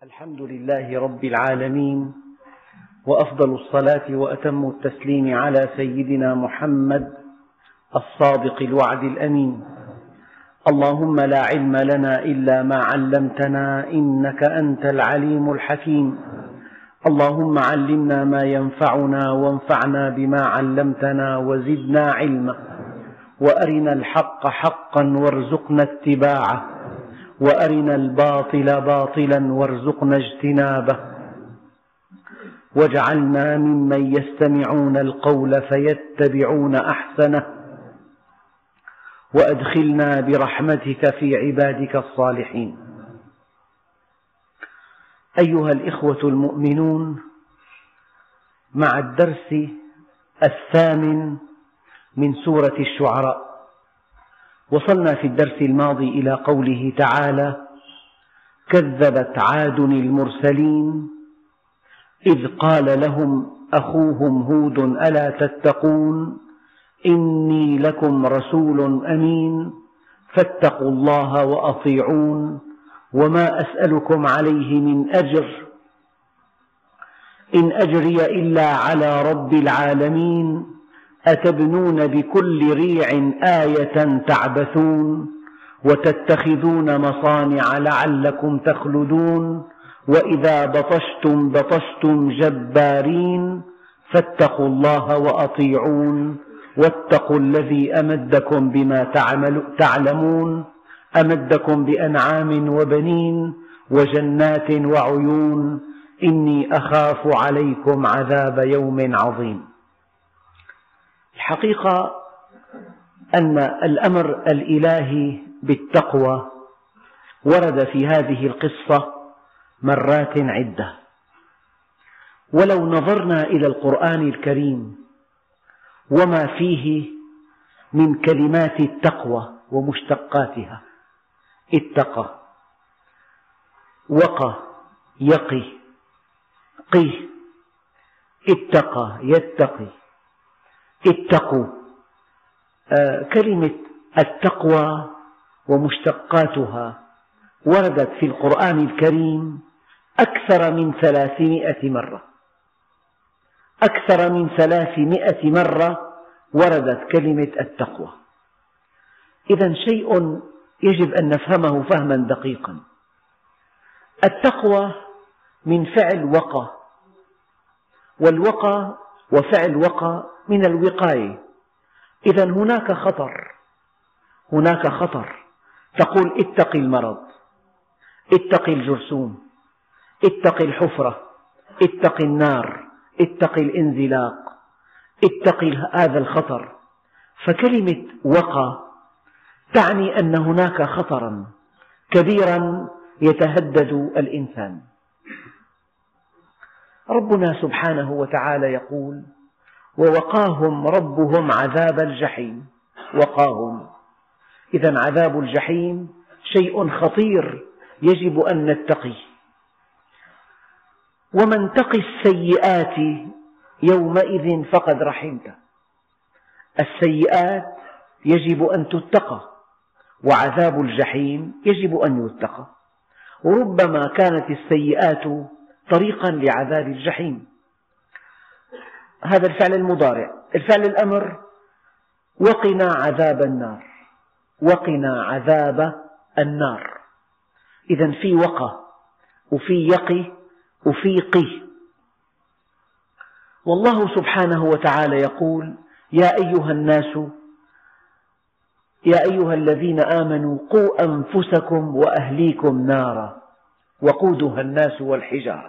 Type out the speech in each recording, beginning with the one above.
الحمد لله رب العالمين، وأفضل الصلاة وأتم التسليم على سيدنا محمد الصادق الوعد الأمين. اللهم لا علم لنا إلا ما علمتنا إنك أنت العليم الحكيم. اللهم علمنا ما ينفعنا وانفعنا بما علمتنا وزدنا علما، وأرنا الحق حقا وارزقنا اتباعه، وأرنا الباطل باطلا وارزقنا اجتنابه، واجعلنا ممن يستمعون القول فيتبعون أحسنه، وأدخلنا برحمتك في عبادك الصالحين. أيها الإخوة المؤمنون، مع الدرس 8 من سورة الشعراء، وصلنا في الدرس الماضي إلى قوله تعالى: كذبت عاد المرسلين إذ قال لهم أخوهم هود ألا تتقون إني لكم رسول أمين فاتقوا الله وأطيعون وما أسألكم عليه من أجر إن أجري إلا على رب العالمين أتبنون بكل ريع آية تعبثون وتتخذون مصانع لعلكم تخلدون وإذا بطشتم بطشتم جبارين فاتقوا الله وأطيعون واتقوا الذي أمدكم بما تعلمون أمدكم بأنعام وبنين وجنات وعيون إني أخاف عليكم عذاب يوم عظيم. الحقيقة أن الأمر الإلهي بالتقوى ورد في هذه القصة مرات عدة، ولو نظرنا إلى القرآن الكريم وما فيه من كلمات التقوى ومشتقاتها: اتقى، وقى، يقي، قي، اتقى، يتقي، اتقوا. كلمة التقوى ومشتقاتها وردت في القرآن الكريم أكثر من 300 مرة. أكثر من 300 مرة وردت كلمة التقوى. إذن شيء يجب أن نفهمه فهما دقيقا. التقوى من فعل وقى، والوقى وفعل وقى من الوقاية. إذن هناك خطر. تقول اتق المرض، اتق الجرثوم، اتق الحفرة، اتق النار، اتق الانزلاق، اتق هذا الخطر. فكلمة وقى تعني أن هناك خطرا كبيرا يتهدد الإنسان. ربنا سبحانه وتعالى يقول: ووقاهم ربهم عذاب الجحيم. وقاهم. إذن عذاب الجحيم شيء خطير يجب أن نتقيه. ومن تق السيئات يومئذ فقد رحمته. السيئات يجب أن تتقى، وعذاب الجحيم يجب أن يتقى. وربما كانت السيئات طريقا لعذاب الجحيم. هذا الفعل المضارع. الفعل الأمر: وقنا عذاب النار. وقنا عذاب النار. إذن في وقى وفي يقي وفي قي. والله سبحانه وتعالى يقول: يا أيها الذين آمنوا قوا أنفسكم وأهليكم نارا وقودها الناس والحجارة.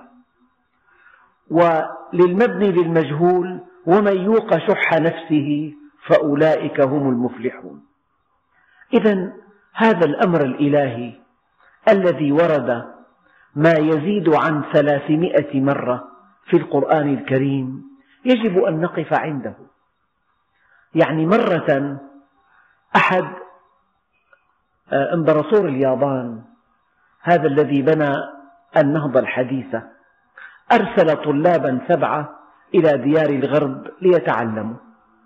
وللمبني للمجهول: ومن يوق شح نفسه فأولئك هم المفلحون. إذن هذا الأمر الإلهي الذي ورد ما يزيد عن 300 مرة في القرآن الكريم يجب أن نقف عنده. يعني مرة أحد إمبراطور اليابان، هذا الذي بنى النهضة الحديثة، أرسل طلابا 7 إلى ديار الغرب ليتعلموا.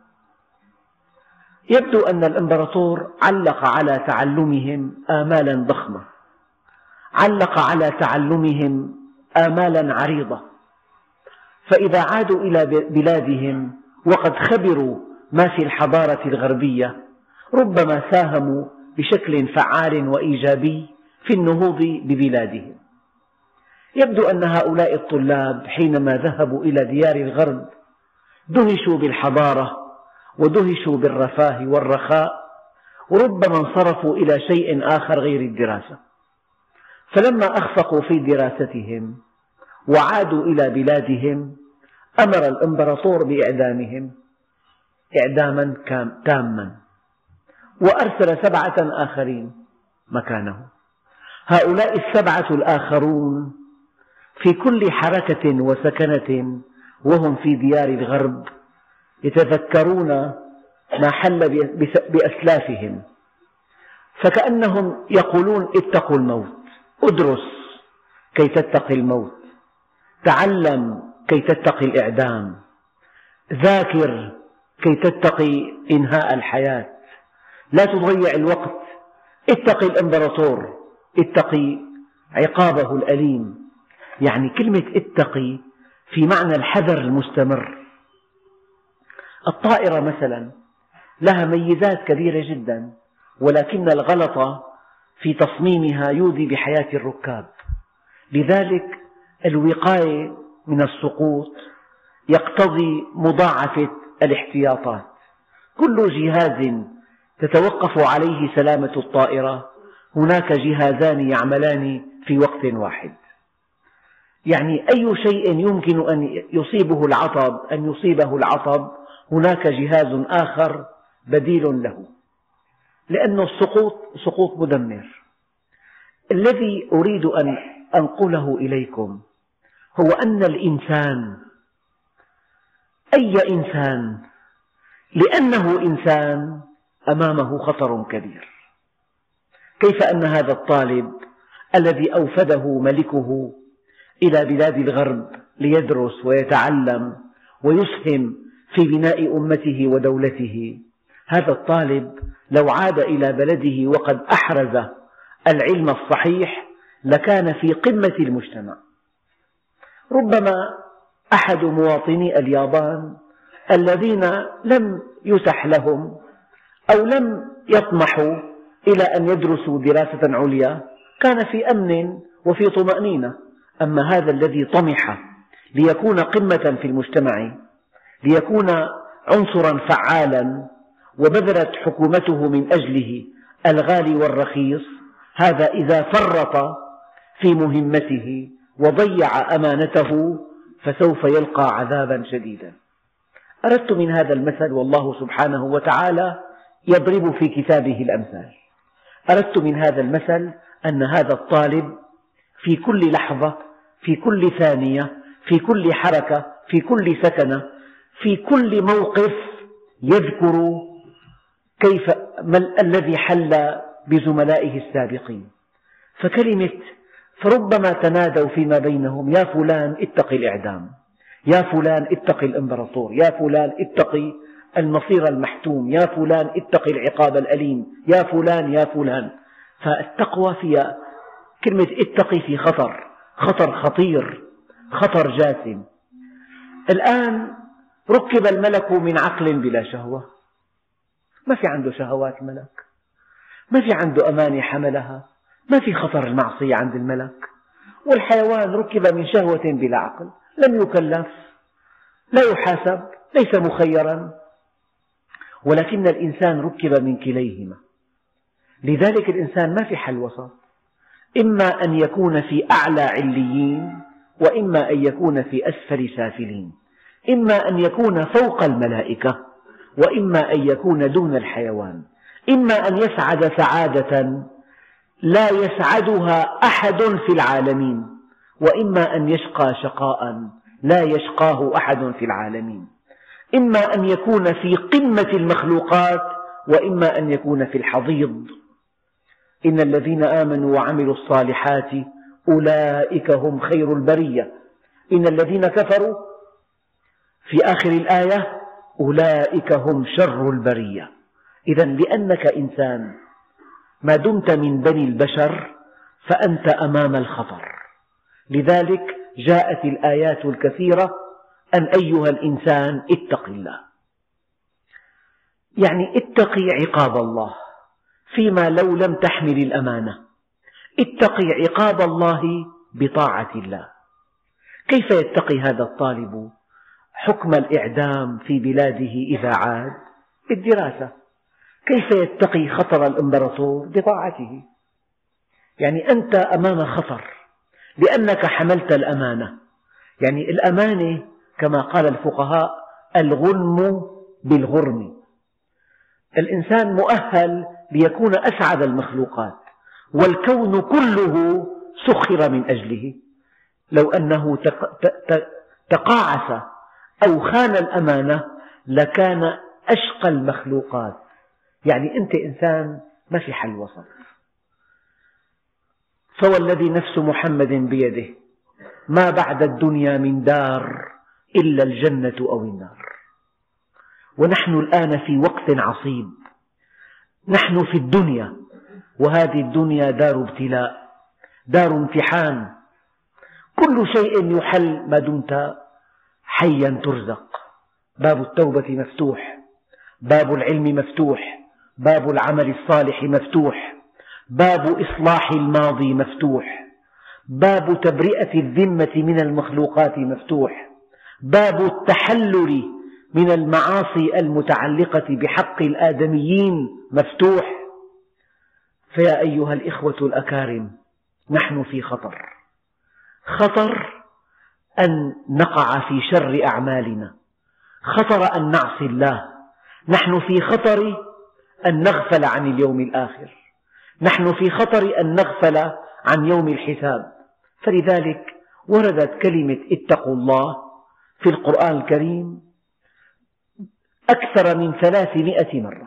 يبدو أن الإمبراطور علق على تعلمهم آمالا ضخمة، علق على تعلمهم آمالا عريضة، فإذا عادوا إلى بلادهم وقد خبروا ما في الحضارة الغربية ربما ساهموا بشكل فعال وإيجابي في النهوض ببلادهم. يبدو أن هؤلاء الطلاب حينما ذهبوا إلى ديار الغرب دهشوا بالحضارة ودهشوا بالرفاه والرخاء، وربما انصرفوا إلى شيء آخر غير الدراسة، فلما أخفقوا في دراستهم وعادوا إلى بلادهم أمر الإمبراطور بإعدامهم إعداما تاما، وأرسل 7 آخرين مكانهم. هؤلاء 7 الآخرون في كل حركة وسكنة وهم في ديار الغرب يتذكرون ما حل بأسلافهم، فكأنهم يقولون اتقوا الموت، ادرس كي تتقي الموت، تعلم كي تتقي الإعدام، ذاكر كي تتقي إنهاء الحياة، لا تضيع الوقت، اتقي الإمبراطور، اتقي عقابه الأليم. يعني كلمة اتقي في معنى الحذر المستمر. الطائرة مثلا لها ميزات كبيرة جدا، ولكن الغلط في تصميمها يودي بحياة الركاب، لذلك الوقاية من السقوط يقتضي مضاعفة الاحتياطات. كل جهاز تتوقف عليه سلامة الطائرة هناك جهازان يعملان في وقت واحد، يعني أي شيء يمكن أن يصيبه العطب هناك جهاز آخر بديل له، لأن السقوط سقوط مدمر. الذي أريد أن أنقله إليكم هو أن الإنسان، أي إنسان، لأنه إنسان أمامه خطر كبير. كيف أن هذا الطالب الذي أوفده ملكه إلى بلاد الغرب ليدرس ويتعلم ويسهم في بناء أمته ودولته، هذا الطالب لو عاد إلى بلده وقد أحرز العلم الصحيح لكان في قمة المجتمع. ربما أحد مواطني اليابان الذين لم يتح لهم أو لم يطمحوا إلى أن يدرسوا دراسة عليا كان في أمن وفي طمأنينة، أما هذا الذي طمح ليكون قمة في المجتمع، ليكون عنصرا فعالا وبذلت حكومته من أجله الغالي والرخيص، هذا إذا فرط في مهمته وضيع أمانته فسوف يلقى عذابا شديدا. أردت من هذا المثل، والله سبحانه وتعالى يضرب في كتابه الأمثال، أردت من هذا المثل أن هذا الطالب في كل لحظة، في كل ثانية، في كل حركة، في كل سكنة، في كل موقف يذكر كيف الذي حل بزملائه السابقين. فربما تنادوا فيما بينهم: يا فلان اتق الإعدام، يا فلان اتق الإمبراطور، يا فلان اتق المصير المحتوم، يا فلان اتق العقاب الأليم، يا فلان يا فلان. فالتقوى فيها كلمة اتقي في خطر خطير، خطر جاسم. الآن ركب الملك من عقل بلا شهوة، ما في عنده شهوات الملك، ما في عنده أماني حملها، ما في خطر المعصية عند الملك. والحيوان ركب من شهوة بلا عقل، لم يكلف، لا يحاسب، ليس مخيرا، ولكن الإنسان ركب من كليهما. لذلك الإنسان ما في حل وسط، إما أن يكون في أعلى عليين، وإما أن يكون في أسفل سافلين، إما أن يكون فوق الملائكة، وإما أن يكون دون الحيوان، إما أن يسعد سعادة لا يسعدها أحد في العالمين، وإما أن يشقى شقاء لا يشقاه أحد في العالمين، إما أن يكون في قمة المخلوقات، وإما أن يكون في الحضيض. إن الذين آمنوا وعملوا الصالحات أولئك هم خير البرية، إن الذين كفروا في آخر الآية أولئك هم شر البرية. إذا لأنك إنسان ما دمت من بني البشر فأنت أمام الخطر، لذلك جاءت الآيات الكثيرة أن أيها الإنسان اتق الله، يعني اتقي عقاب الله فيما لو لم تحمل الأمانة، اتقي عقاب الله بطاعة الله. كيف يتقي هذا الطالب حكم الإعدام في بلاده إذا عاد؟ بالدراسة. كيف يتقي خطر الإمبراطور؟ بطاعته. يعني أنت أمام خطر لأنك حملت الأمانة. يعني الأمانة كما قال الفقهاء الغنم بالغرم. الإنسان مؤهل ليكون أسعد المخلوقات، والكون كله سخر من أجله. لو أنه تقاعس أو خان الأمانة لكان أشقى المخلوقات. يعني أنت إنسان ما في حل وسط. فوالذي نفس محمد بيده ما بعد الدنيا من دار إلا الجنة أو النار. ونحن الآن في وقت عصيب، نحن في الدنيا، وهذه الدنيا دار ابتلاء، دار امتحان. كل شيء يحل ما دمت حيا ترزق. باب التوبة مفتوح، باب العلم مفتوح، باب العمل الصالح مفتوح، باب إصلاح الماضي مفتوح، باب تبرئة الذمة من المخلوقات مفتوح، باب التحلل من المعاصي المتعلقة بحق الآدميين مفتوح. فيا أيها الإخوة الأكارم، نحن في خطر، خطر أن نقع في شر أعمالنا، خطر أن نعصي الله، نحن في خطر أن نغفل عن اليوم الآخر، نحن في خطر أن نغفل عن يوم الحساب. فلذلك وردت كلمة اتقوا الله في القرآن الكريم أكثر من 300 مرة.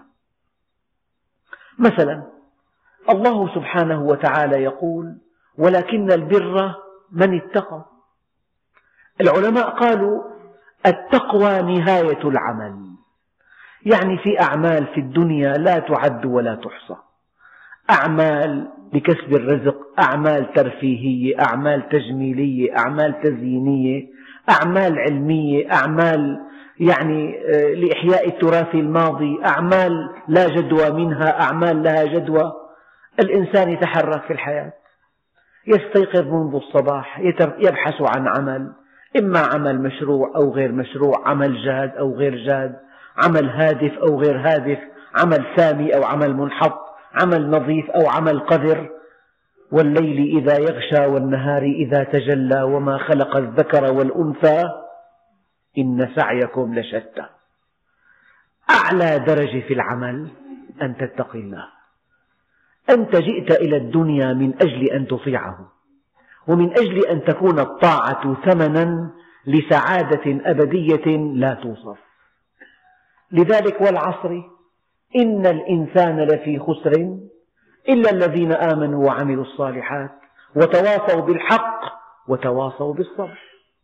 مثلا الله سبحانه وتعالى يقول ولكن البر من اتقى. العلماء قالوا التقوى نهاية العمل، يعني في أعمال في الدنيا لا تعد ولا تحصى، أعمال لكسب الرزق، أعمال ترفيهية، أعمال تجميلية، أعمال تزيينية، أعمال علمية، أعمال يعني لإحياء التراث الماضي، أعمال لا جدوى منها، أعمال لها جدوى. الإنسان يتحرك في الحياة، يستيقظ منذ الصباح يبحث عن عمل، إما عمل مشروع أو غير مشروع، عمل جاد أو غير جاد، عمل هادف أو غير هادف، عمل سامي أو عمل منحط، عمل نظيف أو عمل قذر. والليل إذا يغشى والنهار إذا تجلى وما خلق الذكر والأنثى إن سعيكم لشتى. أعلى درجة في العمل أن تتقي الله. أنت جئت إلى الدنيا من أجل أن تطيعه، ومن أجل أن تكون الطاعة ثمنا لسعادة أبدية لا توصف. لذلك والعصر إن الإنسان لفي خسر إلا الذين آمنوا وعملوا الصالحات وتواصوا بالحق وتواصوا بالصبر.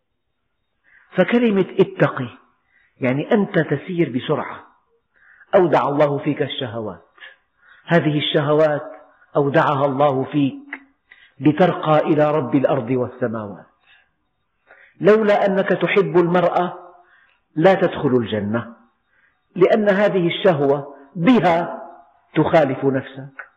فكلمة اتقي يعني أنت تسير بسرعة. أودع الله فيك الشهوات، هذه الشهوات أودعها الله فيك لترقى إلى رب الأرض والسماوات. لولا أنك تحب المرأة لا تدخل الجنة، لأن هذه الشهوة بها تخالف نفسك.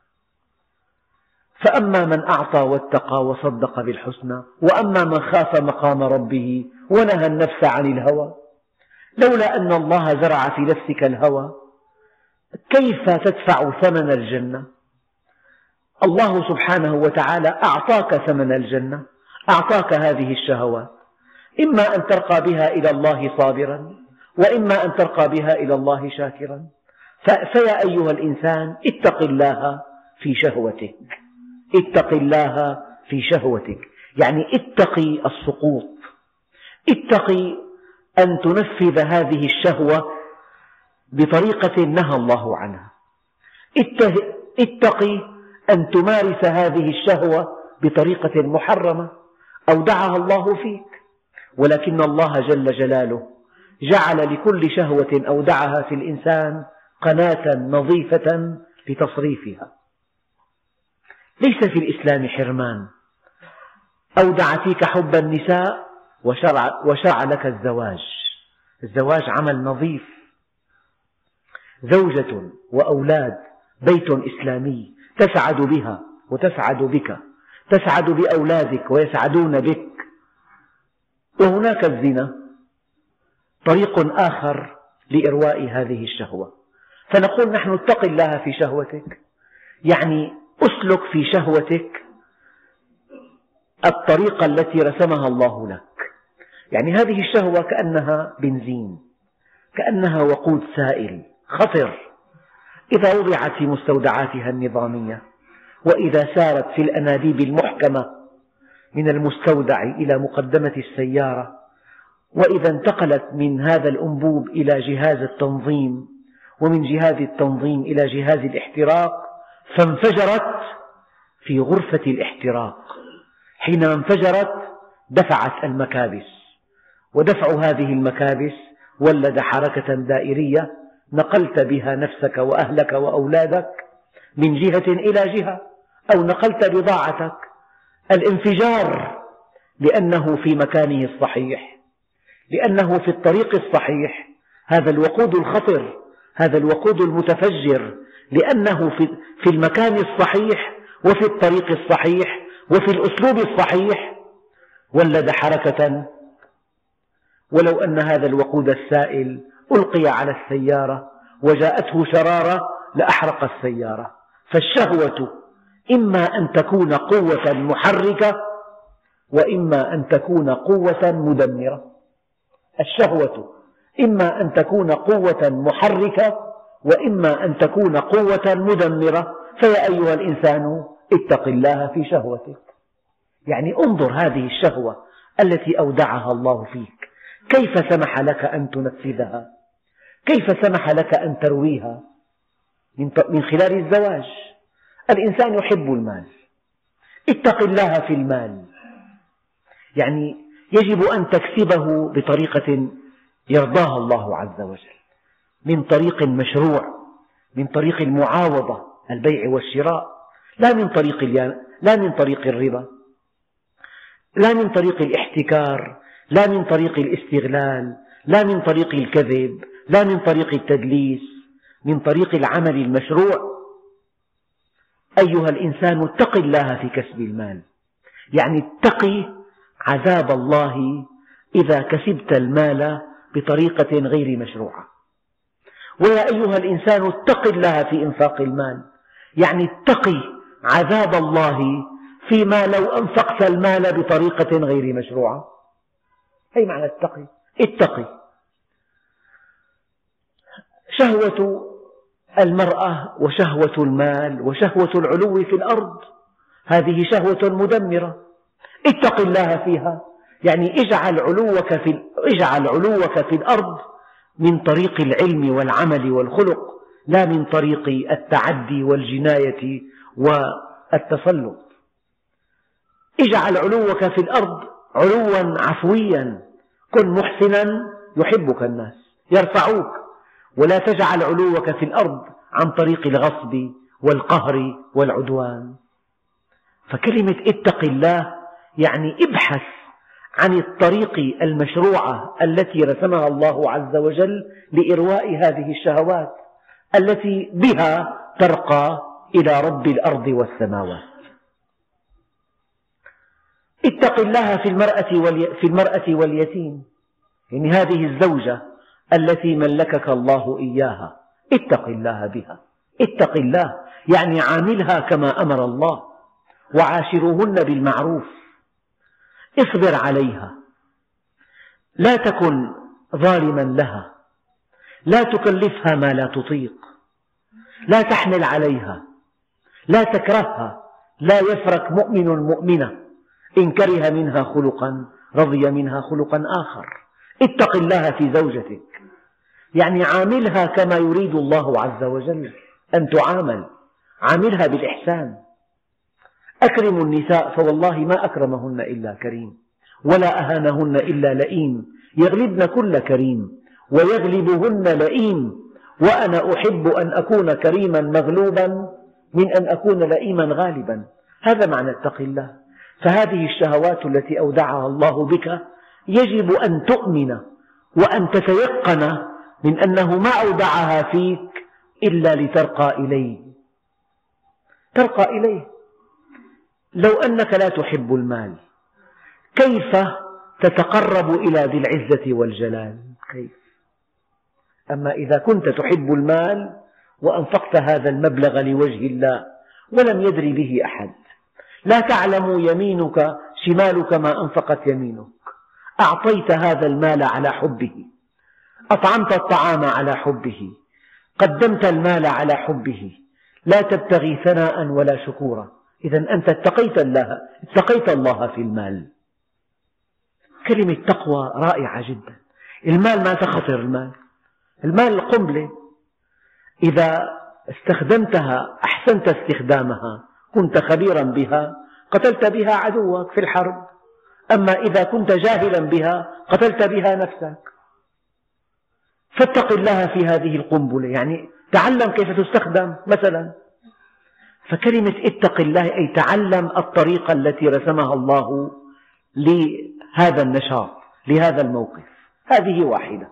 فأما من أعطى واتقى وصدق بالحسنى وأما من خاف مقام ربه ونهى النفس عن الهوى. لولا أن الله زرع في نفسك الهوى كيف تدفع ثمن الجنة؟ الله سبحانه وتعالى أعطاك ثمن الجنة، أعطاك هذه الشهوات، إما أن ترقى بها إلى الله صابرا وإما أن ترقى بها إلى الله شاكرا. فيا أيها الإنسان اتق الله في شهوتك، اتق الله في شهوتك، يعني اتقي السقوط، اتقي أن تنفذ هذه الشهوة بطريقة نهى الله عنها، اتقي أن تمارس هذه الشهوة بطريقة محرمة أودعها الله فيك. ولكن الله جل جلاله جعل لكل شهوة أودعها في الإنسان قناة نظيفة لتصريفها. ليس في الإسلام حرمان، أودع فيك حب النساء وشرع لك الزواج. الزواج عمل نظيف، زوجة وأولاد، بيت إسلامي تسعد بها وتسعد بك، تسعد بأولادك ويسعدون بك. وهناك الزنا طريق آخر لإرواء هذه الشهوة، فنقول نحن اتق الله في شهوتك، يعني أسلك في شهوتك الطريقة التي رسمها الله لك. يعني هذه الشهوة كأنها بنزين، كأنها وقود سائل خطر، إذا وضعت في مستودعاتها النظامية، وإذا سارت في الأنابيب المحكمة من المستودع إلى مقدمة السيارة، وإذا انتقلت من هذا الأنبوب إلى جهاز التنظيم، ومن جهاز التنظيم إلى جهاز الاحتراق، فانفجرت في غرفة الاحتراق. حينما انفجرت دفعت المكابس، ودفع هذه المكابس ولد حركة دائرية نقلت بها نفسك وأهلك وأولادك من جهة إلى جهة، أو نقلت بضاعتك. الانفجار لأنه في مكانه الصحيح، لأنه في الطريق الصحيح، هذا الوقود الخطر، هذا الوقود المتفجر، لأنه في المكان الصحيح وفي الطريق الصحيح وفي الأسلوب الصحيح، ولد حركة. ولو أن هذا الوقود السائل ألقي على السيارة وجاءته شرارة لأحرق السيارة. فالشهوة إما أن تكون قوة محركة وإما أن تكون قوة مدمرة. الشهوة إما أن تكون قوة محركة وإما أن تكون قوة مدمرة. فيا أيها الإنسان اتق الله في شهوتك، يعني انظر هذه الشهوة التي أودعها الله فيك، كيف سمح لك أن تنفذها، كيف سمح لك أن ترويها من خلال الزواج. الإنسان يحب المال، اتق الله في المال، يعني يجب أن تكسبه بطريقة يرضاها الله عز وجل، من طريق مشروع، من طريق المعاوضة، البيع والشراء، لا من طريق الربا، لا من طريق الاحتكار، لا من طريق الاستغلال، لا من طريق الكذب، لا من طريق التدليس، من طريق العمل المشروع. أيها الإنسان اتق الله في كسب المال، يعني اتقي عذاب الله إذا كسبت المال بطريقة غير مشروعة. ويا أيها الإنسان اتق الله في إنفاق المال، يعني اتقي عذاب الله فيما لو أنفقت المال بطريقة غير مشروعة. أي معنى اتقي؟ اتقي. شهوة المرأة وشهوة المال وشهوة العلو في الأرض هذه شهوة مدمرة، اتق الله فيها، يعني اجعل علوك في الأرض من طريق العلم والعمل والخلق، لا من طريق التعدي والجناية والتسلط. اجعل علوك في الأرض علوا عفويا، كن محسنا يحبك الناس يرفعوك، ولا تجعل علوك في الأرض عن طريق الغصب والقهر والعدوان. فكلمة اتق الله يعني ابحث عن الطريق المشروعة التي رسمها الله عز وجل لإرواء هذه الشهوات التي بها ترقى إلى رب الأرض والسماوات. اتق الله في المرأة واليتيم، يعني هذه الزوجة التي ملكك الله إياها، اتق الله بها، اتق الله يعني عاملها كما أمر الله، وعاشروهن بالمعروف، اصبر عليها، لا تكن ظالما لها، لا تكلفها ما لا تطيق، لا تحمل عليها، لا تكرهها، لا يفرق مؤمن مؤمنة إن كره منها خلقا رضي منها خلقا آخر. اتق الله في زوجتك، يعني عاملها كما يريد الله عز وجل أن تعامل، عاملها بالإحسان. أكرموا النساء فوالله ما أكرمهن إلا كريم، ولا أهانهن إلا لئيم، يغلبن كل كريم ويغلبهن لئيم، وأنا أحب أن أكون كريما مغلوبا من أن أكون لئيما غالبا. هذا معنى اتق الله. فهذه الشهوات التي أودعها الله بك يجب أن تؤمن وأن تتيقن من أنه ما أودعها فيك إلا لترقى إليه. ترقى إليه. لو أنك لا تحب المال كيف تتقرب إلى ذي العزة والجلال؟ كيف؟ أما إذا كنت تحب المال وأنفقت هذا المبلغ لوجه الله ولم يدر به أحد، لا تعلم يمينك شمالك ما أنفقت يمينك، أعطيت هذا المال على حبه، أطعمت الطعام على حبه، قدمت المال على حبه، لا تبتغي ثناء ولا شكورا، إذا أنت اتقيت الله في المال. كلمة تقوى رائعة جدا. المال ما تخطر، المال القنبلة، إذا استخدمتها أحسنت استخدامها كنت خبيرا بها قتلت بها عدوك في الحرب، أما إذا كنت جاهلا بها قتلت بها نفسك. فاتق الله في هذه القنبلة، يعني تعلم كيف تستخدم مثلا. فكلمة اتق الله أي تعلم الطريقة التي رسمها الله لهذا النشاط، لهذا الموقف. هذه واحدة.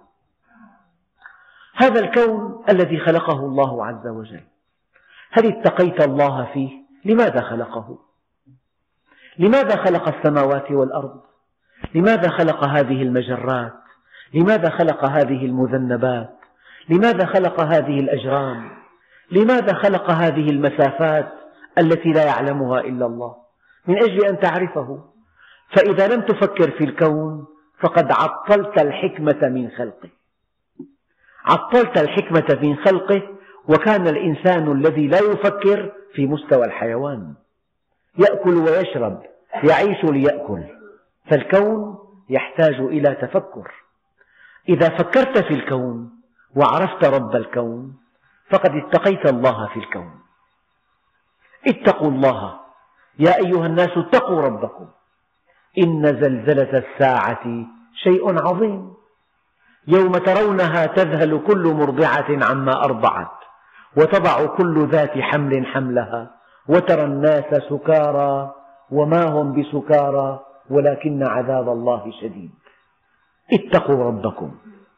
هذا الكون الذي خلقه الله عز وجل، هل اتقيت الله فيه؟ لماذا خلقه؟ لماذا خلق السماوات والأرض؟ لماذا خلق هذه المجرات؟ لماذا خلق هذه المذنبات؟ لماذا خلق هذه الأجرام؟ لماذا خلق هذه المسافات التي لا يعلمها إلا الله؟ من أجل أن تعرفه. فإذا لم تفكر في الكون فقد عطلت الحكمة من خلقه. عطلت الحكمة من خلقه، وكان الإنسان الذي لا يفكر في مستوى الحيوان، يأكل ويشرب، يعيش ليأكل. فالكون يحتاج إلى تفكر. إذا فكرت في الكون وعرفت رب الكون فقد اتقيت الله في الكون. اتقوا الله يا أيها الناس اتقوا ربكم إن زلزلة الساعة شيء عظيم يوم ترونها تذهل كل مرضعة عما أرضعت وتضع كل ذات حمل حملها وترى الناس سكارى وما هم بسكارى ولكن عذاب الله شديد. اتقوا ربكم.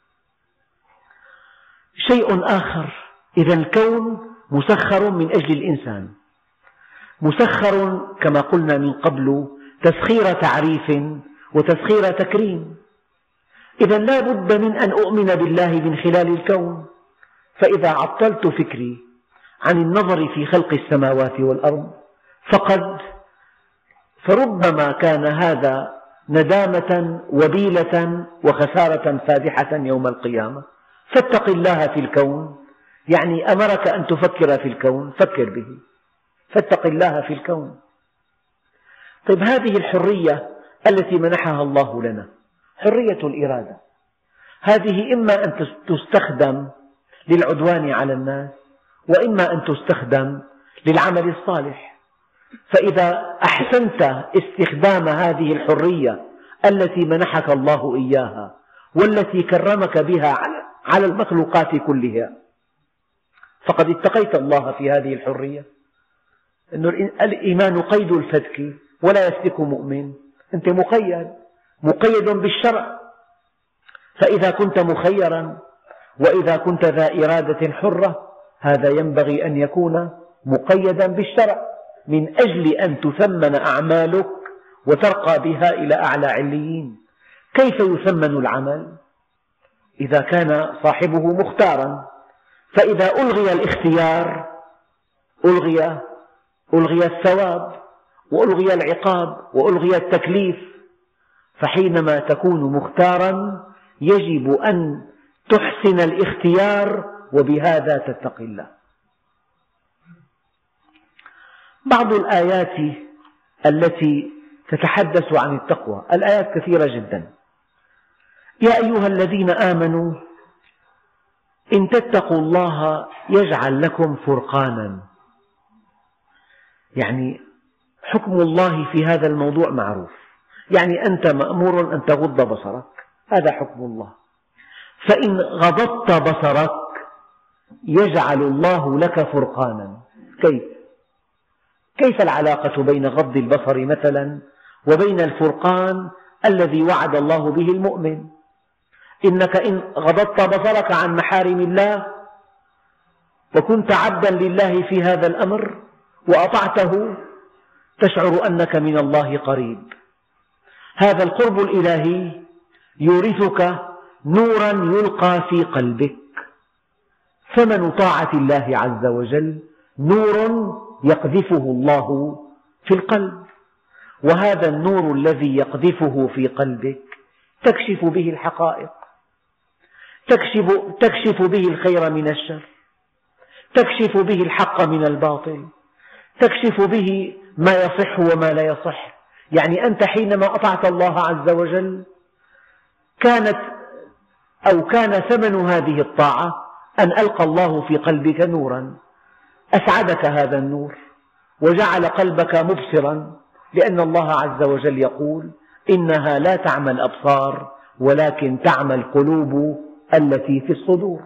شيء آخر، إذا الكون مسخر من أجل الإنسان، مسخر كما قلنا من قبل تسخير تعريف وتسخير تكريم. إذا لا بد من أن أؤمن بالله من خلال الكون. فإذا عطلت فكري عن النظر في خلق السماوات والأرض فربما كان هذا ندامة وبيلة وخسارة فادحة يوم القيامة. فاتق الله في الكون، يعني أمرك أن تفكر في الكون، فكر به، فاتق الله في الكون. طيب، هذه الحرية التي منحها الله لنا، حرية الإرادة، هذه إما أن تستخدم للعدوان على الناس وإما أن تستخدم للعمل الصالح. فإذا أحسنت استخدام هذه الحرية التي منحك الله إياها والتي كرمك بها على المخلوقات كلها فقد اتقيت الله في هذه الحرية. إن الإيمان قيد الفتك ولا يفتك مؤمن. أنت مقيد بالشرع. فإذا كنت مخيرا وإذا كنت ذا إرادة حرة هذا ينبغي أن يكون مقيدا بالشرع من أجل أن تثمن أعمالك وترقى بها إلى أعلى عليين. كيف يثمن العمل؟ إذا كان صاحبه مختارا. فإذا ألغي الاختيار ألغي الثواب وألغي العقاب وألغي التكليف. فحينما تكون مختارا يجب أن تحسن الاختيار وبهذا تتقي الله. بعض الآيات التي تتحدث عن التقوى، الآيات كثيرة جدا. يا أيها الذين آمنوا إن تتقوا الله يجعل لكم فرقانا. يعني حكم الله في هذا الموضوع معروف، يعني أنت مأمور أن تغض بصرك، هذا حكم الله. فإن غضضت بصرك يجعل الله لك فرقانا. كيف العلاقة بين غض البصر مثلا وبين الفرقان الذي وعد الله به المؤمن. إنك إن غضضت بصرك عن محارم الله وكنت عبدا لله في هذا الأمر وأطعته تشعر أنك من الله قريب. هذا القرب الإلهي يورثك نورا يلقى في قلبك. ثمن طاعة الله عز وجل نور يقذفه الله في القلب، وهذا النور الذي يقذفه في قلبك تكشف به الحقائق، تكشف به الخير من الشر، تكشف به الحق من الباطل، تكشف به ما يصح وما لا يصح. يعني أنت حينما أطعت الله عز وجل كان ثمن هذه الطاعة أن ألقى الله في قلبك نورا أسعدك هذا النور وجعل قلبك مبصرا، لأن الله عز وجل يقول: إنها لا تعمى الأبصار ولكن تعمى القلوب التي في الصدور.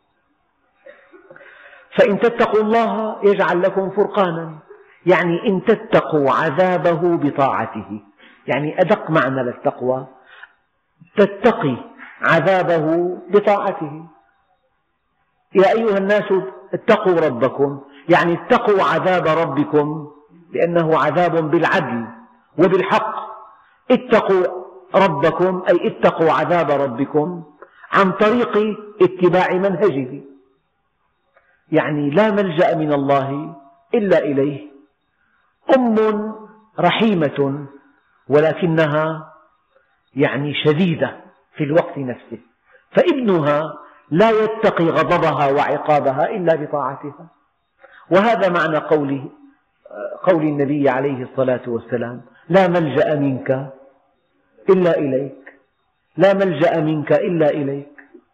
فإن تتقوا الله يجعل لكم فرقانا، يعني إن تتقوا عذابه بطاعته، يعني أدق معنى للتقوى تتقي عذابه بطاعته. يا أيها الناس اتقوا ربكم، يعني اتقوا عذاب ربكم لأنه عذاب بالعدل وبالحق. اتقوا ربكم أي اتقوا عذاب ربكم عن طريق اتباع منهجه، يعني لا ملجأ من الله إلا إليه. أم رحيمة ولكنها يعني شديدة في الوقت نفسه، فابنها لا يتقي غضبها وعقابها إلا بطاعتها. وهذا معنى قول النبي عليه الصلاة والسلام: لا ملجأ منك إلا إليك، لا ملجأ منك إلا إليك.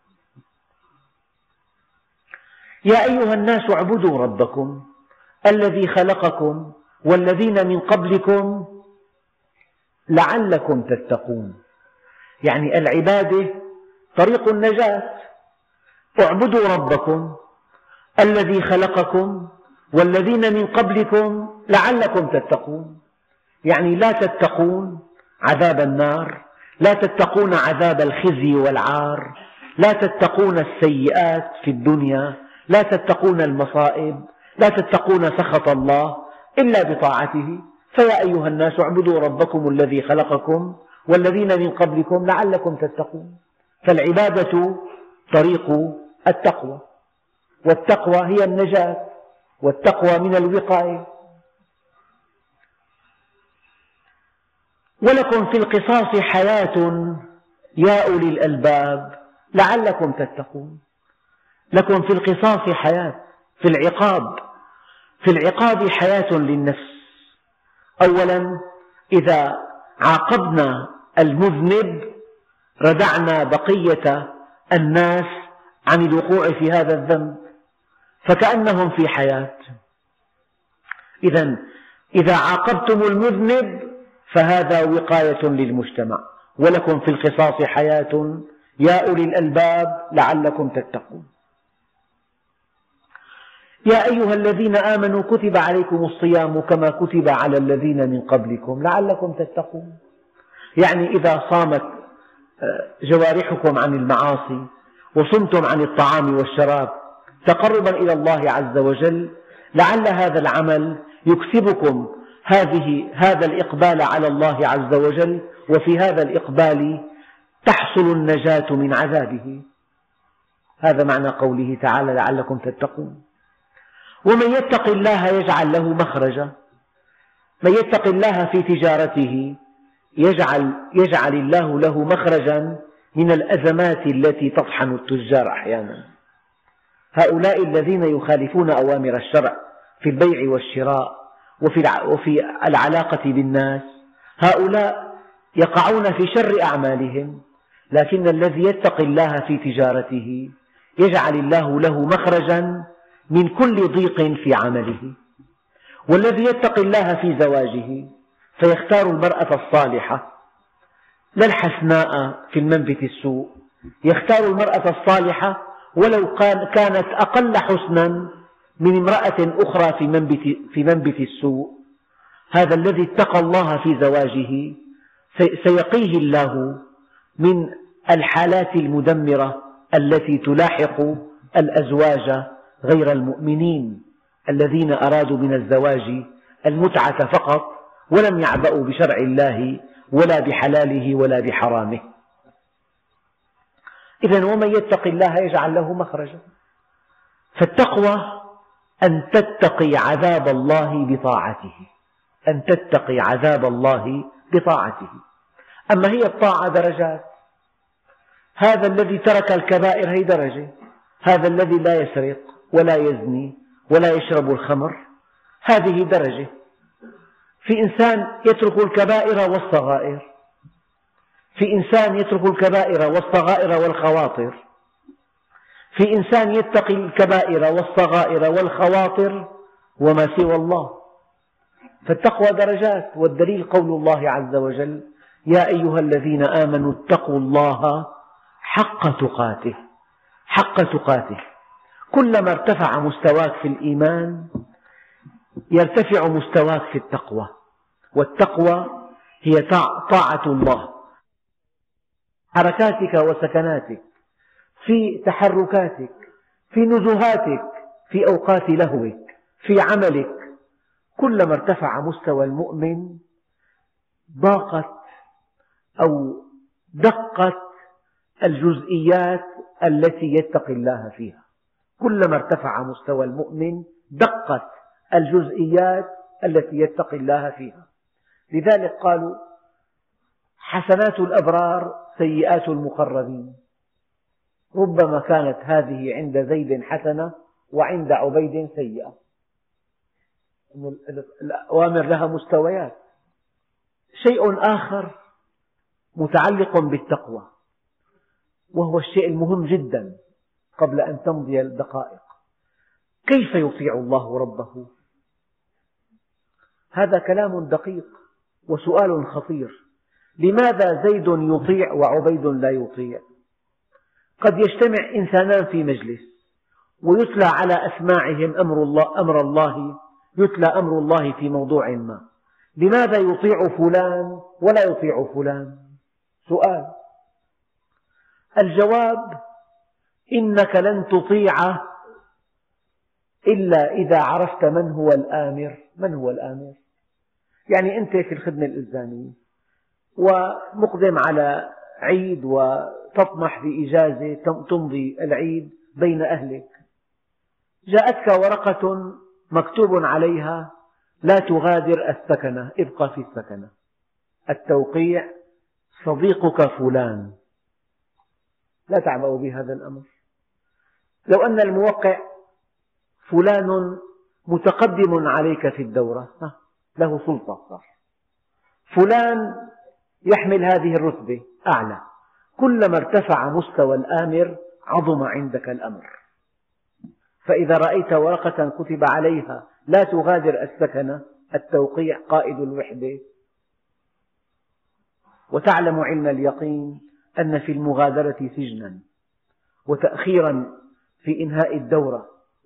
يا أيها الناس اعبدوا ربكم الذي خلقكم والذين من قبلكم لعلكم تتقون. يعني العبادة طريق النجاة. اعبدوا ربكم الذي خلقكم والذين من قبلكم لعلكم تتقون، يعني لا تتقون عذاب النار، لا تتقون عذاب الخزي والعار، لا تتقون السيئات في الدنيا، لا تتقون المصائب، لا تتقون سخط الله إلا بطاعته. فيا أيها الناس اعبدوا ربكم الذي خلقكم والذين من قبلكم لعلكم تتقون. فالعبادة طريق التقوى، والتقوى هي النجاة، والتقوى من الوقاية. ولكم في القصاص حياة يا أولي الألباب لعلكم تتقون. لكم في القصاص حياة، في العقاب حياة للنفس. أولا إذا عاقبنا المذنب ردعنا بقية الناس عن الوقوع في هذا الذنب، فكأنهم في حياة. إذا عاقبتم المذنب فهذا وقاية للمجتمع. ولكم في القصاص حياة يا أولي الألباب لعلكم تتقون. يا أيها الذين آمنوا كتب عليكم الصيام كما كتب على الذين من قبلكم لعلكم تتقون. يعني إذا صامت جوارحكم عن المعاصي وصمتم عن الطعام والشراب تقربا إلى الله عز وجل، لعل هذا العمل يكسبكم هذا الإقبال على الله عز وجل، وفي هذا الإقبال تحصل النجاة من عذابه. هذا معنى قوله تعالى لعلكم تتقون. ومن يتق الله يجعل له مخرجا. من يتق الله في تجارته يجعل الله له مخرجا من الأزمات التي تطحن التجار أحيانا. هؤلاء الذين يخالفون أوامر الشرع في البيع والشراء وفي العلاقة بالناس، هؤلاء يقعون في شر أعمالهم، لكن الذي يتقي الله في تجارته يجعل الله له مخرجا من كل ضيق في عمله. والذي يتقي الله في زواجه فيختار المرأة الصالحة لا الحسناء في المنبت السوء، يختار المرأة الصالحة ولو كانت أقل حسنا من امرأة أخرى في منبت السوء. هذا الذي اتقى الله في زواجه سيقيه الله من الحالات المدمرة التي تلاحق الأزواج غير المؤمنين الذين أرادوا من الزواج المتعة فقط ولم يعبأوا بشرع الله ولا بحلاله ولا بحرامه. إذن ومن يتق الله يجعل له مخرجا. فالتقوى أن تتقي عذاب الله بطاعته، أن تتقي عذاب الله بطاعته. أما هي الطاعة درجات، هذا الذي ترك الكبائر هي درجة، هذا الذي لا يسرق ولا يزني ولا يشرب الخمر هذه درجة. في إنسان يترك الكبائر والصغائر، في إنسان يترك الكبائر والصغائر والخواطر، في إنسان يتقي الكبائر والصغائر والخواطر وما سوى الله. فالتقوى درجات، والدليل قول الله عز وجل: يا أيها الذين آمنوا اتقوا الله حق تقاته. حق تقاته، كلما ارتفع مستواك في الإيمان يرتفع مستواك في التقوى، والتقوى هي طاعة الله حركاتك وسكناتك، في تحركاتك، في نزهاتك، في أوقات لهوك، في عملك. كلما ارتفع مستوى المؤمن ضاقت أو دقت الجزئيات التي يتقي الله فيها. كلما ارتفع مستوى المؤمن دقت الجزئيات التي يتقي الله فيها. لذلك قالوا: حسنات الأبرار سيئات المقربين. ربما كانت هذه عند زيد حسنة وعند عبيد سيئة. الأوامر لها مستويات. شيء آخر متعلق بالتقوى، وهو الشيء المهم جدا قبل أن تمضي الدقائق: كيف يطيع الله ربه؟ هذا كلام دقيق وسؤال خطير. لماذا زيد يطيع وعبيد لا يطيع؟ قد يجتمع إنسانان في مجلس ويتلى على أسماعهم أمر الله، يتلى أمر الله في موضوع ما، لماذا يطيع فلان ولا يطيع فلان؟ سؤال. الجواب: إنك لن تطيع إلا إذا عرفت من هو الآمر. من هو الآمر؟ يعني أنت في الخدمة الإلزامية ومقدم على عيد وتطمح في إجازة تمضي العيد بين أهلك، جاءتك ورقة مكتوب عليها: لا تغادر السكنة، ابقى في السكنة. التوقيع: صديقك فلان. لا تعبأوا بهذا الأمر. لو أن الموقع فلان متقدم عليك في الدورة، له سلطة صار. فلان يحمل هذه الرتبة أعلى. كلما ارتفع مستوى الآمر عظم عندك الأمر. فإذا رأيت ورقة كتب عليها: لا تغادر السكنة، التوقيع قائد الوحدة، وتعلم علم اليقين أن في المغادرة سجنا وتأخيرا في إنهاء الدورة،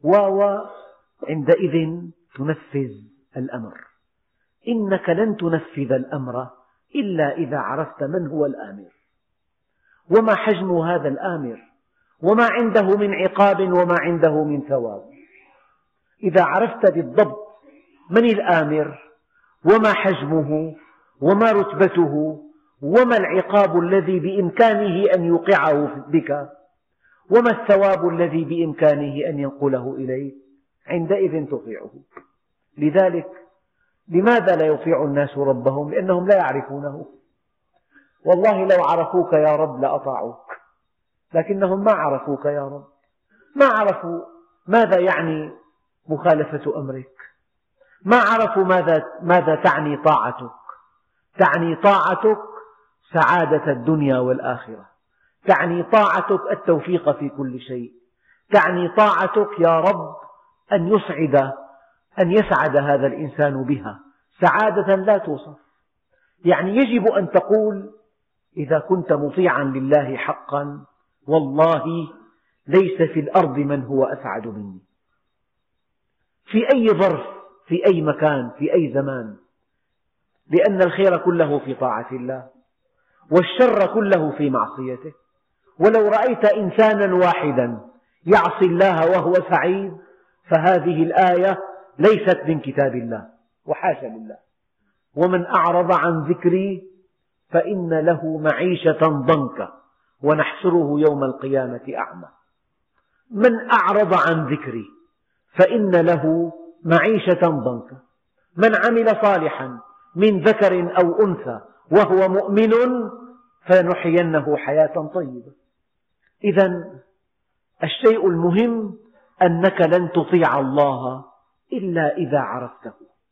عندئذ تنفذ الأمر. إنك لن تنفذ الأمر إلا إذا عرفت من هو الآمر، وما حجم هذا الآمر، وما عنده من عقاب وما عنده من ثواب. إذا عرفت بالضبط من الآمر وما حجمه وما رتبته وما العقاب الذي بإمكانه أن يوقعه بك وما الثواب الذي بإمكانه أن ينقله إليك، عندئذ تطيعه. لذلك لماذا لا يطيع الناس ربهم؟ لأنهم لا يعرفونه. والله لو عرفوك يا رب لأطاعوك، لكنهم ما عرفوك يا رب، ما عرفوا ماذا يعني مخالفة أمرك، ما عرفوا ماذا تعني طاعتك. تعني طاعتك سعادة الدنيا والآخرة، تعني طاعتك التوفيق في كل شيء، تعني طاعتك يا رب أن يسعد هذا الإنسان بها سعادة لا توصف. يعني يجب أن تقول: إذا كنت مطيعا لله حقا والله ليس في الأرض من هو أسعد مني. في أي ظرف، في أي مكان، في أي زمان، لأن الخير كله في طاعة الله والشر كله في معصيته. ولو رأيت إنسانا واحدا يعصي الله وهو سعيد فهذه الآية ليست من كتاب الله، وحاشا لله. ومن أعرض عن ذكري فإن له معيشة ضنكا ونحشره يوم القيامة أعمى. من أعرض عن ذكري فإن له معيشة ضنكا. من عمل صالحا من ذكر أو أنثى وهو مؤمن فلنحيينه حياة طيبة. إذا الشيء المهم أنك لن تطيع الله إلا إذا عرفته،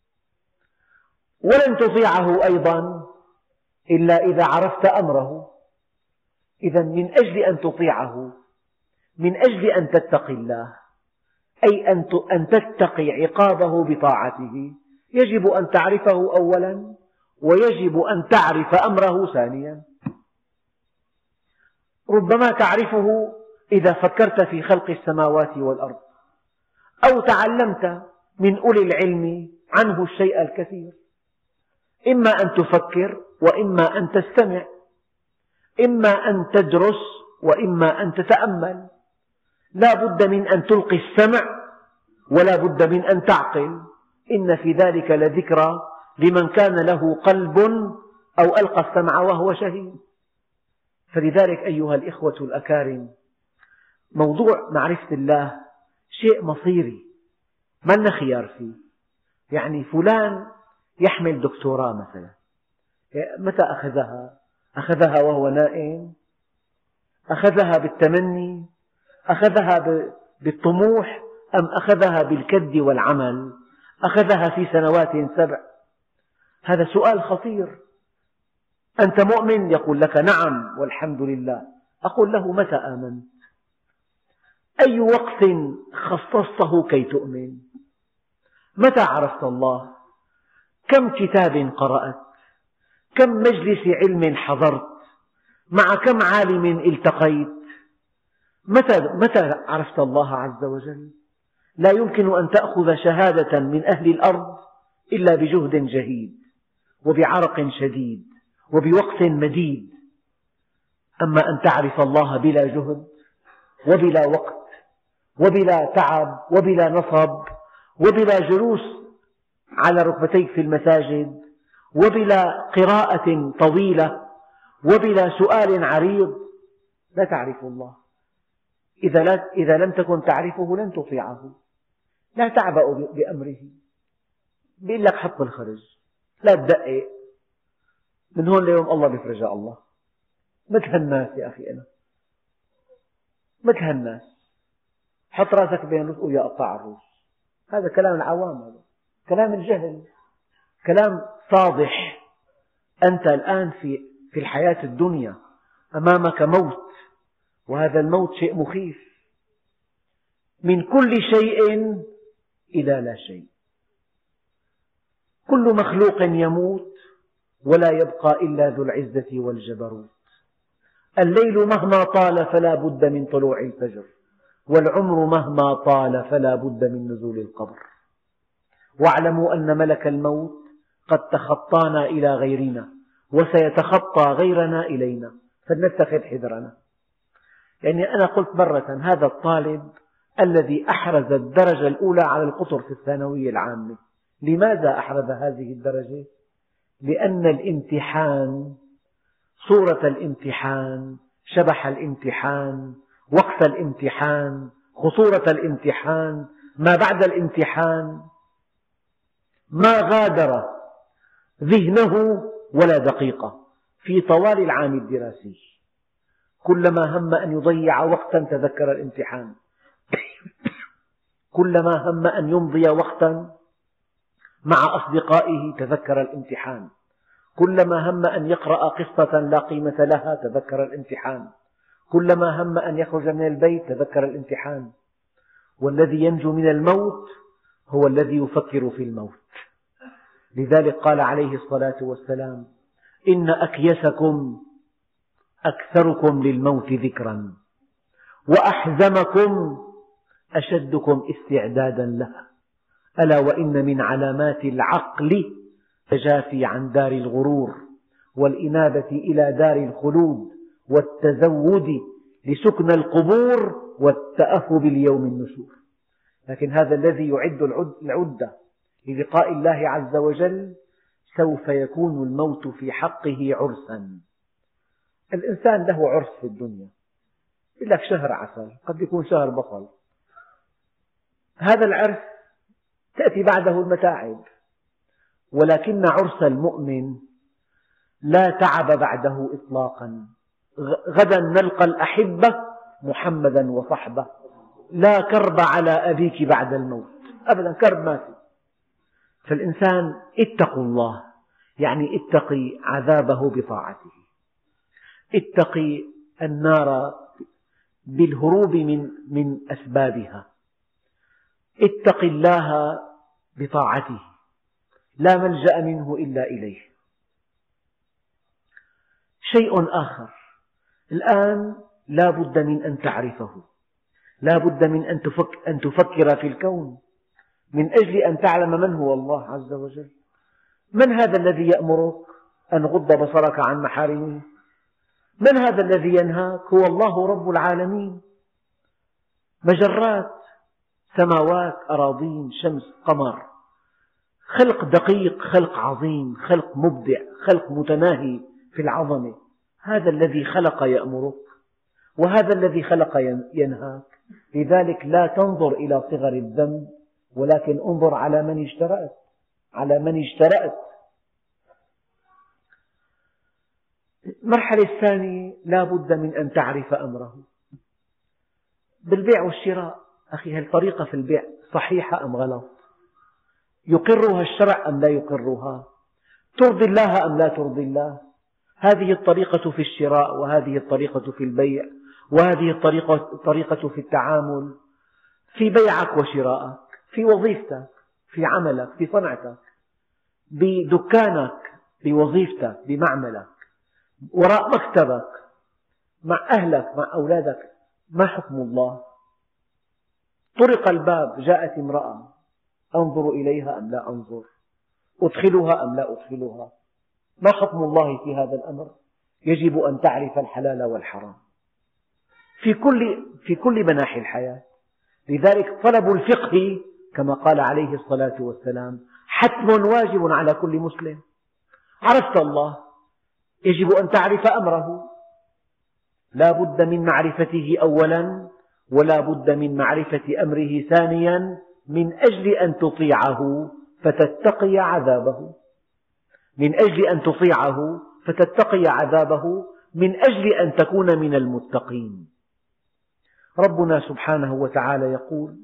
ولن تطيعه أيضا إلا إذا عرفت أمره. إذا من أجل أن تطيعه، من أجل أن تتقي الله، أي أن تتقي عقابه بطاعته، يجب أن تعرفه أولا، ويجب أن تعرف أمره ثانيا. ربما تعرفه إذا فكرت في خلق السماوات والأرض، أو تعلمت من أولي العلم عنه الشيء الكثير. إما أن تفكر وإما أن تستمع، إما أن تدرس وإما أن تتأمل. لا بد من أن تلقي السمع ولا بد من أن تعقل. إن في ذلك لذكرى لمن كان له قلب أو ألقى السمع وهو شهيد. فلذلك أيها الإخوة الأكارم، موضوع معرفة الله شيء مصيري ما لنا خيار فيه. يعني فلان يحمل دكتوراه مثلا، متى أخذها؟ أخذها وهو نائم؟ أخذها بالتمني؟ أخذها بالطموح؟ أم أخذها بالكد والعمل؟ أخذها في سنوات 7؟ هذا سؤال خطير. أنت مؤمن؟ يقول لك نعم والحمد لله. أقول له متى آمنت؟ أي وقت خصصته كي تؤمن؟ متى عرفت الله؟ كم كتاب قرأت؟ كم مجلس علم حضرت؟ مع كم عالم التقيت؟ متى عرفت الله عز وجل؟ لا يمكن أن تأخذ شهادة من أهل الأرض إلا بجهد جهيد وبعرق شديد وبوقت مديد. أما أن تعرف الله بلا جهد وبلا وقت وبلا تعب وبلا نصب وبلا جلوس على ركبتيك في المساجد وبلا قراءة طويلة وبلا سؤال عريض، لا تعرف الله. إذا لم تكن تعرفه لن تطيعه. لا تعبأ بأمره. بيقول لك حط الخرج، لا تدقق، من هون ليوم الله بيفرجها الله. مثل الناس يا أخي، أنا مثل الناس. حط راسك بين رؤوس يا قطاع الروس. هذا كلام العوام، هذا كلام الجهل، كلام صادح. أنت الآن في الحياة الدنيا أمامك موت، وهذا الموت شيء مخيف. من كل شيء إلى لا شيء. كل مخلوق يموت ولا يبقى إلا ذو العزة والجبروت. الليل مهما طال فلا بد من طلوع الفجر، والعمر مهما طال فلا بد من نزول القبر. واعلموا أن ملك الموت قد تخطانا إلى غيرنا وسيتخطى غيرنا إلينا، فلنتخذ حذرنا. يعني أنا قلت مرة، هذا الطالب الذي أحرز الدرجة الأولى على القطر في الثانوية العامة، لماذا أحرز هذه الدرجة؟ لأن الامتحان، صورة الامتحان، شبح الامتحان، وقت الامتحان، خطورة الامتحان، ما بعد الامتحان، ما غادر ذهنه ولا دقيقة في طوال العام الدراسي. كلما هم أن يضيع وقتا تذكر الامتحان، كلما هم أن يمضي وقتا مع أصدقائه تذكر الامتحان، كلما هم أن يقرأ قصة لا قيمة لها تذكر الامتحان، كلما هم أن يخرج من البيت تذكر الامتحان. والذي ينجو من الموت هو الذي يفكر في الموت. لذلك قال عليه الصلاة والسلام: إن أكيسكم أكثركم للموت ذكرا، وأحزمكم أشدكم استعدادا له، ألا وإن من علامات العقل التجافي عن دار الغرور والإنابة إلى دار الخلود والتزود لسكن القبور والتأهب ليوم النشور. لكن هذا الذي يعد العدة للقاء الله عز وجل سوف يكون الموت في حقه عرسا. الإنسان له عرس في الدنيا، يقول لك شهر عسل، قد يكون شهر بصل. هذا العرس تأتي بعده المتاعب، ولكن عرس المؤمن لا تعب بعده إطلاقا. غدا نلقى الأحبة محمدا وصحبه، لا كرب على أبيك بعد الموت، أبدا كرب ما في. فالإنسان اتقوا الله، يعني اتقي عذابه بطاعته، اتقي النار بالهروب من أسبابها، اتق الله بطاعته، لا ملجأ منه إلا إليه. شيء آخر الآن لا بد من أن تعرفه، لا بد من أن تفكر في الكون من أجل أن تعلم من هو الله عز وجل. من هذا الذي يأمرك أن غض بصرك عن محارمه؟ من هذا الذي ينهاك؟ هو الله رب العالمين. مجرات، سماوات، أراضين، شمس، قمر، خلق دقيق، خلق عظيم، خلق مبدع، خلق متناهي في العظمة. هذا الذي خلق يأمرك، وهذا الذي خلق ينهاك. لذلك لا تنظر إلى صغر الذنب، ولكن انظر على من اشترأت، على من اشترأت. المرحلة الثانية لا بد من أن تعرف أمره بالبيع والشراء. أخي، الطريقة في البيع صحيحة أم غلط؟ يقرها الشرع أم لا يقرها؟ ترضي الله أم لا ترضي الله؟ هذه الطريقة في الشراء، وهذه الطريقة في البيع، وهذه الطريقة في التعامل، في بيعك وشراءك، في وظيفتك، في عملك، في صنعتك، بدكانك، بوظيفتك، بمعملك، وراء مكتبك، مع أهلك، مع أولادك. ما حكم الله؟ طرق الباب، جاءت امرأة، أنظر إليها أم لا أنظر؟ أدخلها أم لا أدخلها؟ ما حكم الله في هذا الأمر؟ يجب أن تعرف الحلال والحرام في كل مناحي الحياة. لذلك طلب الفقه كما قال عليه الصلاة والسلام حتم واجب على كل مسلم. عرفت الله، يجب أن تعرف أمره، لا بد من معرفته أولا، ولا بد من معرفة أمره ثانيا، من أجل أن تطيعه فتتقي عذابه، من أجل أن تطيعه فتتقي عذابه، من أجل أن تكون من المتقين. ربنا سبحانه وتعالى يقول: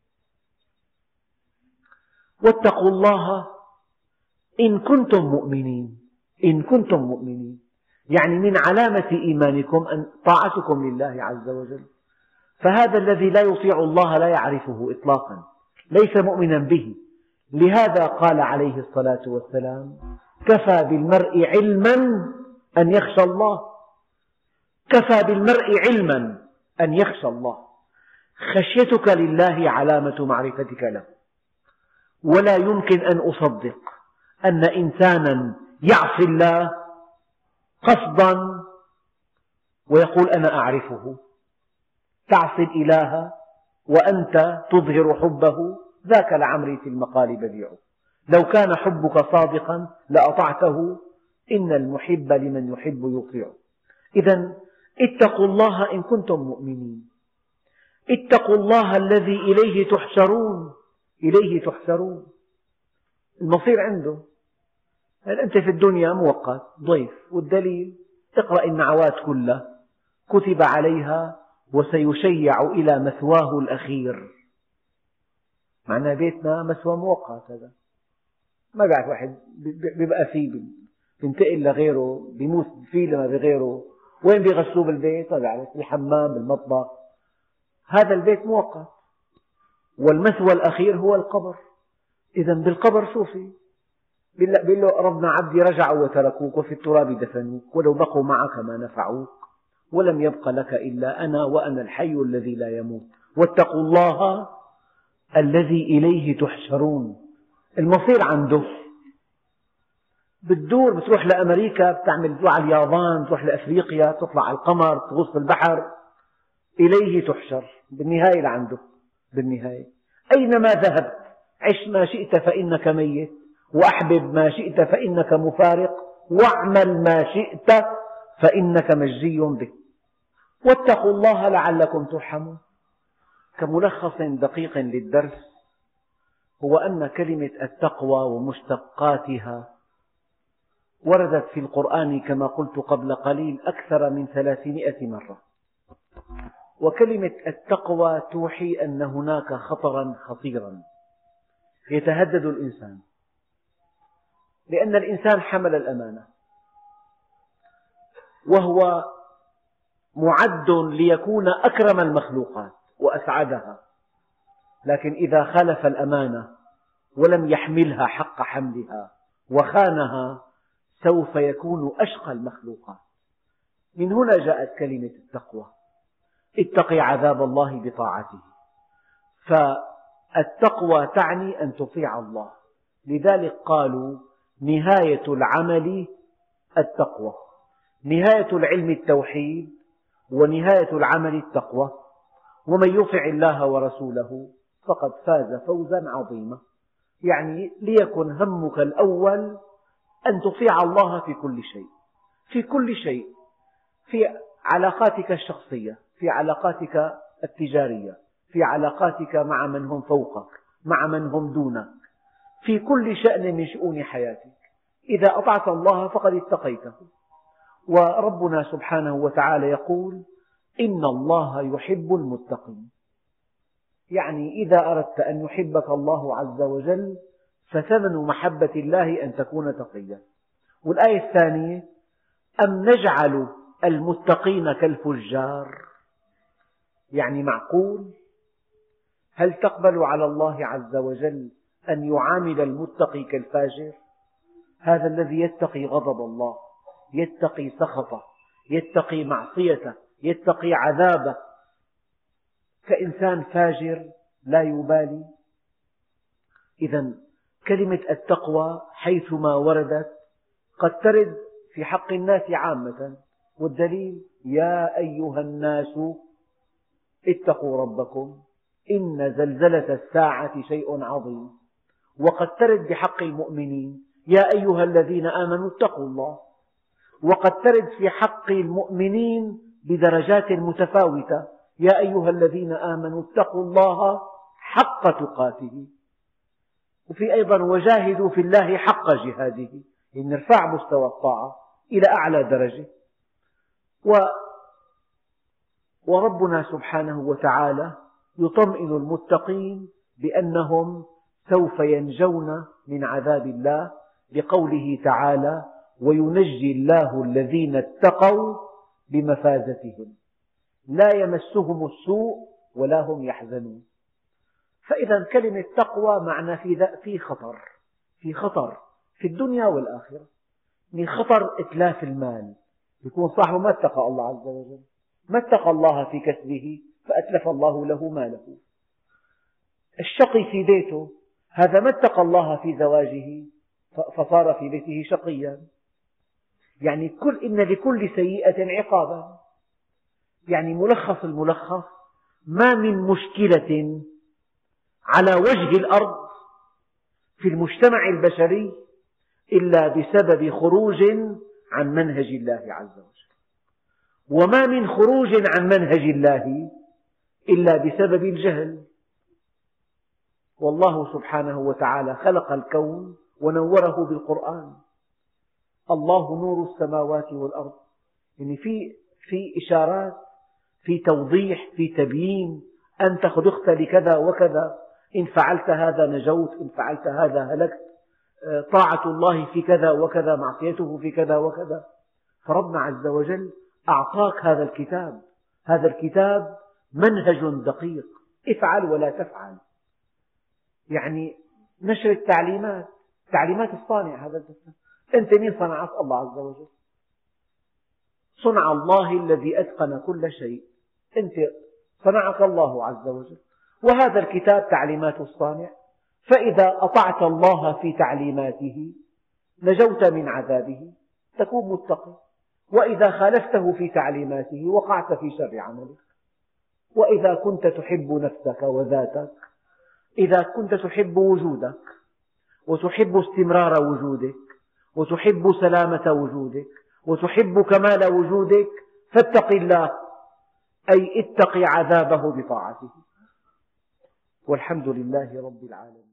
واتقوا الله إن كنتم مؤمنين. إن كنتم مؤمنين يعني من علامة إيمانكم أن طاعتكم لله عز وجل. فهذا الذي لا يطيع الله لا يعرفه إطلاقا، ليس مؤمنا به. لهذا قال عليه الصلاة والسلام: كفى بالمرء علما أن يخشى الله. كفى بالمرء علما أن يخشى الله. خشيتك لله علامة معرفتك له. ولا يمكن أن أصدق أن إنسانا يعصي الله قصدا ويقول أنا أعرفه. تعصي الإله وأنت تظهر حبه، ذاك لعمري في المقال بديع. لو كان حبك صادقا لأطعته، إن المحب لمن يحب يطيع. إذا اتقوا الله إن كنتم مؤمنين. اتقوا الله الذي إليه تحشرون. إليه تحشرون، المصير عنده. أنت في الدنيا مؤقت ضيف، والدليل اقرأ النعوات كلها كتب عليها وسيشيع إلى مثواه الأخير. معنى بيتنا مثوى مؤقت، هذا ما بعرف واحد بيبقى فيه، بينتقل لغيره، بيموت فيه لما بغيره. وين بيغسلوه بالبيت؟ ما بعرف، بالحمام، بالمطبخ. هذا البيت مؤقت، والمثوى الأخير هو القبر. إذا بالقبر شو في؟ بيقول له: ربنا عبدي رجعوا وتركوك وفي التراب دفنوك، ولو بقوا معك ما نفعوك، ولم يبق لك إلا أنا وأنا الحي الذي لا يموت. واتقوا الله الذي إليه تحشرون. المصير عنده. بتدور، بتروح لأمريكا، بتروح على اليابان، بتروح لأفريقيا، تطلع على القمر، تغوص في البحر، إليه تحشر بالنهاية لعنده. بالنهاية أينما ذهبت، عش ما شئت فإنك ميت، وأحبب ما شئت فإنك مفارق، واعمل ما شئت فإنك مجزي به، واتقوا الله لعلكم ترحمون. كملخص دقيق للدرس، هو أن كلمة التقوى ومشتقاتها وردت في القرآن كما قلت قبل قليل أكثر من 300 مرة. وكلمة التقوى توحي أن هناك خطرا خطيرا يتهدد الإنسان، لأن الإنسان حمل الأمانة، وهو معد ليكون أكرم المخلوقات وأسعدها، لكن إذا خالف الأمانة ولم يحملها حق حملها وخانها سوف يكون أشقى المخلوقات. من هنا جاءت كلمة التقوى، اتقي عذاب الله بطاعته. فالتقوى تعني أن تطيع الله، لذلك قالوا نهاية العمل التقوى، نهاية العلم التوحيد، ونهاية العمل التقوى. ومن يطع الله ورسوله فقد فاز فوزا عظيما. يعني ليكن همك الأول أن تطيع الله في كل شيء، في كل شيء، في علاقاتك الشخصية، في علاقاتك التجارية، في علاقاتك مع من هم فوقك، مع من هم دونك، في كل شأن من شؤون حياتك. إذا أطعت الله فقد اتقيته. وربنا سبحانه وتعالى يقول إن الله يحب المتقين. يعني إذا أردت أن يحبك الله عز وجل فثمن محبة الله أن تكون تقيا. والآية الثانية أم نجعل المتقين كالفجار، يعني معقول؟ هل تقبل على الله عز وجل أن يعامل المتقي كالفاجر؟ هذا الذي يتقي غضب الله، يتقي سخطه، يتقي معصيته، يتقي عذابه، كإنسان فاجر لا يبالي. إذا كلمة التقوى حيثما وردت قد ترد في حق الناس عامة، والدليل يا أيها الناس اتقوا ربكم إن زلزلة الساعة شيء عظيم. وقد ترد بحق المؤمنين يا أيها الذين آمنوا اتقوا الله. وقد ترد في حق المؤمنين بدرجات متفاوتة يا أيها الذين آمنوا اتقوا الله حق تقاته. وفي أيضا وجاهدوا في الله حق جهاده، يعني نرفع مستوى الطاعة إلى أعلى درجة. وربنا سبحانه وتعالى يطمئن المتقين بأنهم سوف ينجون من عذاب الله، لقوله تعالى وينجي الله الذين اتقوا بمفازتهم لا يمسهم السوء ولا هم يحزنون. فإذا كلمة تقوى معنى في خطر في الدنيا والآخرة. من خطر إتلاف المال، يكون صاحبه ما اتقى الله عز وجل، ما اتقى الله في كسبه فأتلف الله له ماله. الشقي في بيته، هذا ما اتقى الله في زواجه فصار في بيته شقيا. يعني إن لكل سيئة عقابا. يعني ملخص الملخص، ما من مشكلة على وجه الأرض في المجتمع البشري إلا بسبب خروج عن منهج الله عز وجل، وما من خروج عن منهج الله إلا بسبب الجهل. والله سبحانه وتعالى خلق الكون ونوره بالقرآن. الله نور السماوات والأرض، يعني في إشارات، في توضيح، في تبيين، أنت خلقت لكذا وكذا، إن فعلت هذا نجوت، إن فعلت هذا هلكت، طاعة الله في كذا وكذا، معصيته في كذا وكذا. فربنا عز وجل أعطاك هذا الكتاب. هذا الكتاب منهج دقيق، افعل ولا تفعل. يعني نشر التعليمات، تعليمات الصانع. هذا أنت مين صنعك؟ الله عز وجل. صنع الله الذي أتقن كل شيء، أنت صنعك الله عز وجل، وهذا الكتاب تعليمات الصانع. فإذا أطعت الله في تعليماته نجوت من عذابه تكون متقي، وإذا خالفته في تعليماته وقعت في شر عملك. وإذا كنت تحب نفسك وذاتك، إذا كنت تحب وجودك وتحب استمرار وجودك وتحب سلامة وجودك وتحب كمال وجودك، فاتق الله، أي اتق عذابه بطاعته. والحمد لله رب العالمين.